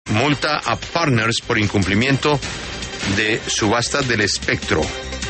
multa a Partners por incumplimiento de subasta del espectro.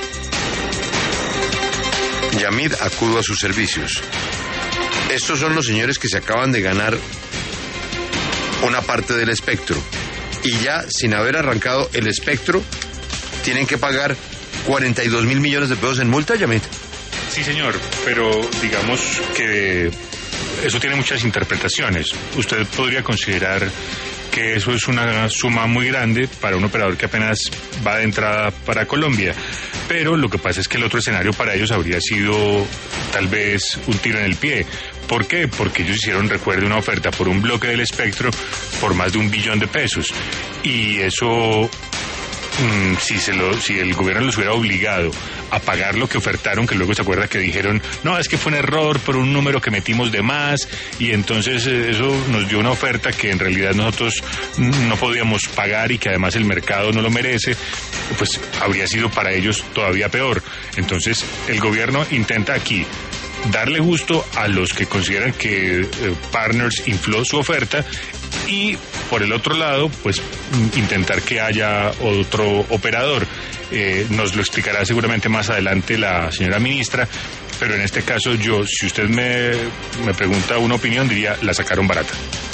Yamid acudo a sus servicios. Estos son los señores que se acaban de ganar una parte del espectro y ya sin haber arrancado el espectro tienen que pagar 42.000 millones de pesos en multa, Yamid. Sí, señor, pero digamos que eso tiene muchas interpretaciones. Usted podría considerar que eso es una suma muy grande para un operador que apenas va de entrada para Colombia, pero lo que pasa es que el otro escenario para ellos habría sido tal vez un tiro en el pie. ¿Por qué? Porque ellos hicieron, recuerde, una oferta por un bloque del espectro por más de $1 billón, y eso, si el gobierno los hubiera obligado a pagar lo que ofertaron, que luego se acuerda que dijeron, no, es que fue un error por un número que metimos de más, y entonces eso nos dio una oferta que en realidad nosotros no podíamos pagar y que además el mercado no lo merece, pues habría sido para ellos todavía peor. Entonces el gobierno intenta aquí darle gusto a los que consideran que Partners infló su oferta y por el otro lado, pues intentar que haya otro operador. Nos lo explicará seguramente más adelante la señora ministra, pero en este caso yo, si usted me pregunta una opinión, diría, la sacaron barata.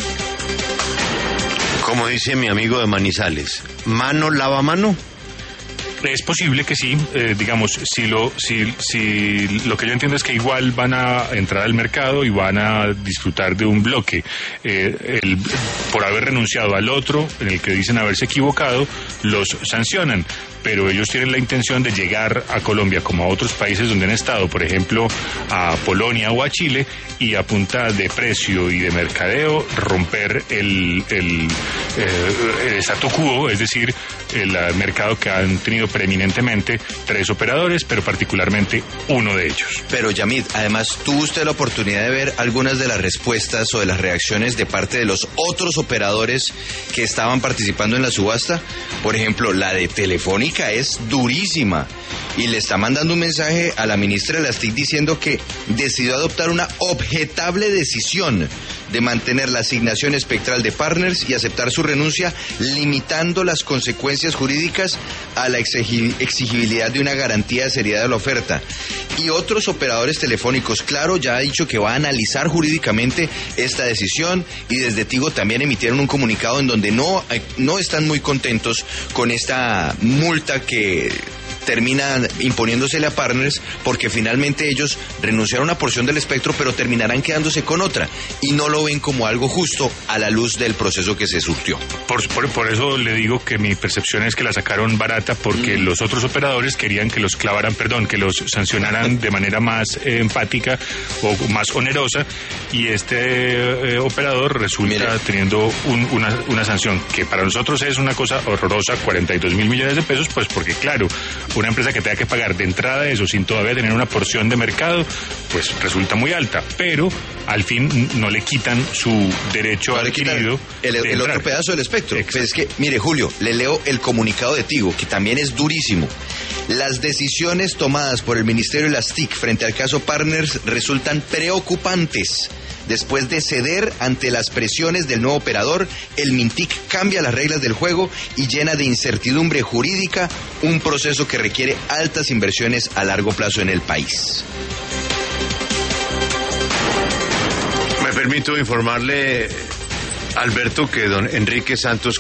Como dice mi amigo de Manizales, ¿mano lava mano? Es posible que sí, digamos, si lo que yo entiendo es que igual van a entrar al mercado y van a disfrutar de un bloque. Por haber renunciado al otro, en el que dicen haberse equivocado, los sancionan. Pero ellos tienen la intención de llegar a Colombia como a otros países donde han estado, por ejemplo, a Polonia o a Chile, y a punta de precio y de mercadeo romper el statu quo, es decir, el mercado que han tenido preeminentemente 3 operadores, pero particularmente uno de ellos. Pero Yamid, además, ¿tuvo usted la oportunidad de ver algunas de las respuestas o de las reacciones de parte de los otros operadores que estaban participando en la subasta? Por ejemplo, la de Telefónica es durísima y le está mandando un mensaje a la ministra de las TIC diciendo que decidió adoptar una objetable decisión de mantener la asignación espectral de Partners y aceptar su renuncia, limitando las consecuencias jurídicas a la exigibilidad de una garantía de seriedad de la oferta. Y otros operadores telefónicos, claro, ya ha dicho que va a analizar jurídicamente esta decisión, y desde Tigo también emitieron un comunicado en donde no están muy contentos con esta multa que termina imponiéndosele a Partners, porque finalmente ellos renunciaron a una porción del espectro, pero terminarán quedándose con otra, y no lo ven como algo justo a la luz del proceso que se surtió. Por eso le digo que mi percepción es que la sacaron barata, porque los otros operadores querían que los que los sancionaran de manera más empática o más onerosa, y este operador resulta teniendo una sanción que para nosotros es una cosa horrorosa, 42.000 millones de pesos, pues porque claro, una empresa que tenga que pagar de entrada eso sin todavía tener una porción de mercado, pues resulta muy alta, pero al fin no le quitan su derecho adquirido. El otro pedazo del espectro. Pues es que, mire, Julio, le leo el comunicado de Tigo, que también es durísimo. Las decisiones tomadas por el Ministerio de las TIC frente al caso Partners resultan preocupantes. Después de ceder ante las presiones del nuevo operador, el Mintic cambia las reglas del juego y llena de incertidumbre jurídica un proceso que requiere altas inversiones a largo plazo en el país. Me permito informarle, Alberto, que don Enrique Santos